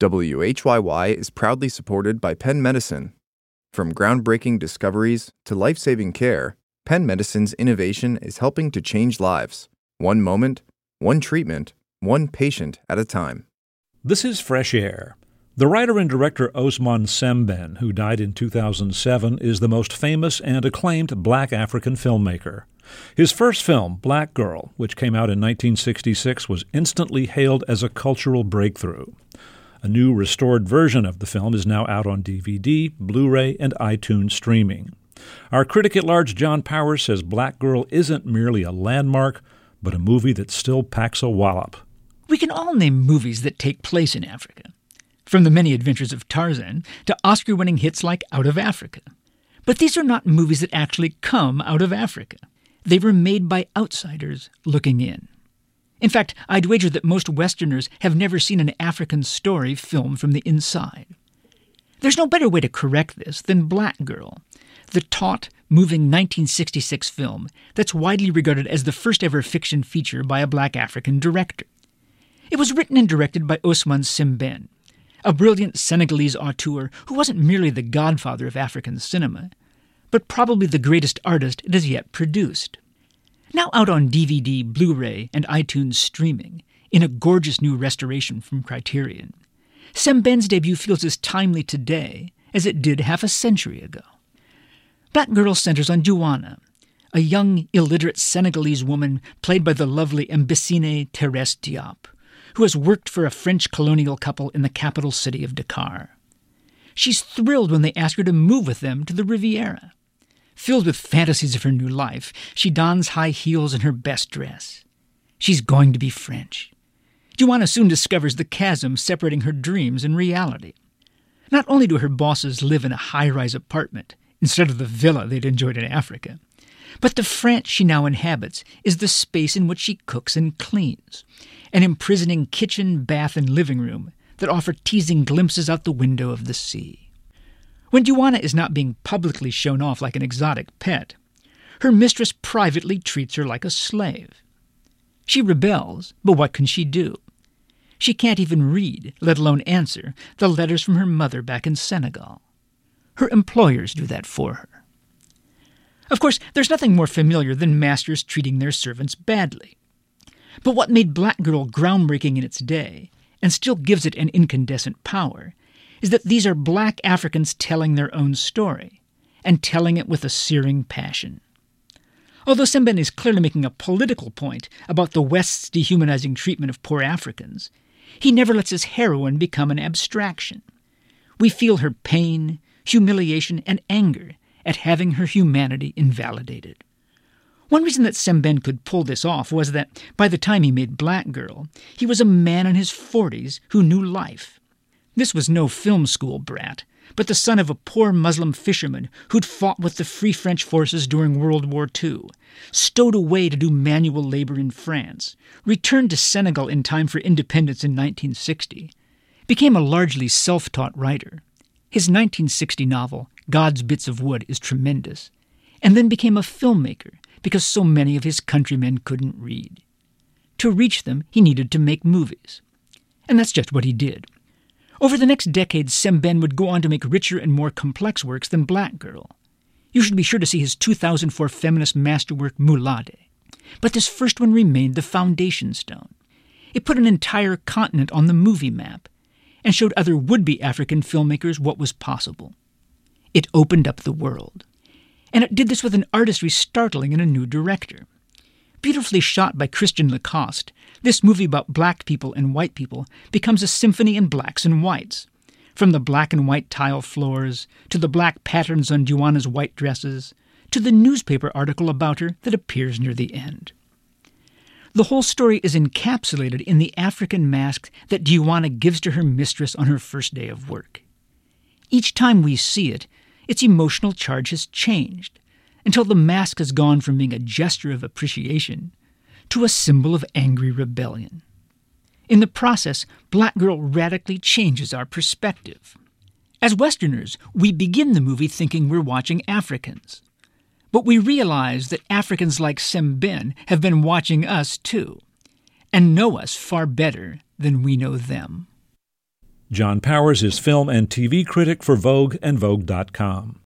WHYY is proudly supported by Penn Medicine. From groundbreaking discoveries to life-saving care, Penn Medicine's innovation is helping to change lives. One moment, one treatment, one patient at a time. This is Fresh Air. The writer and director Osman Sembène, who died in 2007, is the most famous and acclaimed black African filmmaker. His first film, Black Girl, which came out in 1966, was instantly hailed as a cultural breakthrough. A new restored version of the film is now out on DVD, Blu-ray, and iTunes streaming. Our critic at large, John Powers, says Black Girl isn't merely a landmark, but a movie that still packs a wallop. We can all name movies that take place in Africa, from The Many Adventures of Tarzan to Oscar-winning hits like Out of Africa. But these are not movies that actually come out of Africa. They were made by outsiders looking in. In fact, I'd wager that most Westerners have never seen an African story filmed from the inside. There's no better way to correct this than Black Girl, the taut, moving 1966 film that's widely regarded as the first ever fiction feature by a black African director. It was written and directed by Osman Sembène, a brilliant Senegalese auteur who wasn't merely the godfather of African cinema, but probably the greatest artist it has yet produced. Now out on DVD, Blu-ray, and iTunes streaming, in a gorgeous new restoration from Criterion, Sembène's debut feels as timely today as it did half a century ago. Black Girl centers on Douana, a young, illiterate Senegalese woman played by the lovely Mbissine Thérèse Diop, who has worked for a French colonial couple in the capital city of Dakar. She's thrilled when they ask her to move with them to the Riviera. Filled with fantasies of her new life, she dons high heels and her best dress. She's going to be French. Douana soon discovers the chasm separating her dreams and reality. Not only do her bosses live in a high-rise apartment instead of the villa they'd enjoyed in Africa, but the France she now inhabits is the space in which she cooks and cleans, an imprisoning kitchen, bath, and living room that offer teasing glimpses out the window of the sea. When Douana is not being publicly shown off like an exotic pet, her mistress privately treats her like a slave. She rebels, but what can she do? She can't even read, let alone answer, the letters from her mother back in Senegal. Her employers do that for her. Of course, there's nothing more familiar than masters treating their servants badly. But what made Black Girl groundbreaking in its day, and still gives it an incandescent power, is that these are black Africans telling their own story, and telling it with a searing passion. Although Sembène is clearly making a political point about the West's dehumanizing treatment of poor Africans, he never lets his heroine become an abstraction. We feel her pain, humiliation, and anger at having her humanity invalidated. One reason that Sembène could pull this off was that, by the time he made Black Girl, he was a man in his 40s who knew life. This was no film school brat, but the son of a poor Muslim fisherman who'd fought with the Free French forces during World War II, stowed away to do manual labor in France, returned to Senegal in time for independence in 1960, became a largely self-taught writer. His 1960 novel, God's Bits of Wood, is tremendous, and then became a filmmaker because so many of his countrymen couldn't read. To reach them, he needed to make movies. And that's just what he did. Over the next decade, Sembène would go on to make richer and more complex works than Black Girl. You should be sure to see his 2004 feminist masterwork, Moulade. But this first one remained the foundation stone. It put an entire continent on the movie map and showed other would-be African filmmakers what was possible. It opened up the world. And it did this with an artistry startling in a new director. Beautifully shot by Christian Lacoste, this movie about black people and white people becomes a symphony in blacks and whites. From the black and white tile floors, to the black patterns on Douana's white dresses, to the newspaper article about her that appears near the end. The whole story is encapsulated in the African mask that Douana gives to her mistress on her first day of work. Each time we see it, its emotional charge has changed, until the mask has gone from being a gesture of appreciation to a symbol of angry rebellion. In the process, Black Girl radically changes our perspective. As Westerners, we begin the movie thinking we're watching Africans. But we realize that Africans like Sembène have been watching us too, and know us far better than we know them. John Powers is film and TV critic for Vogue and Vogue.com.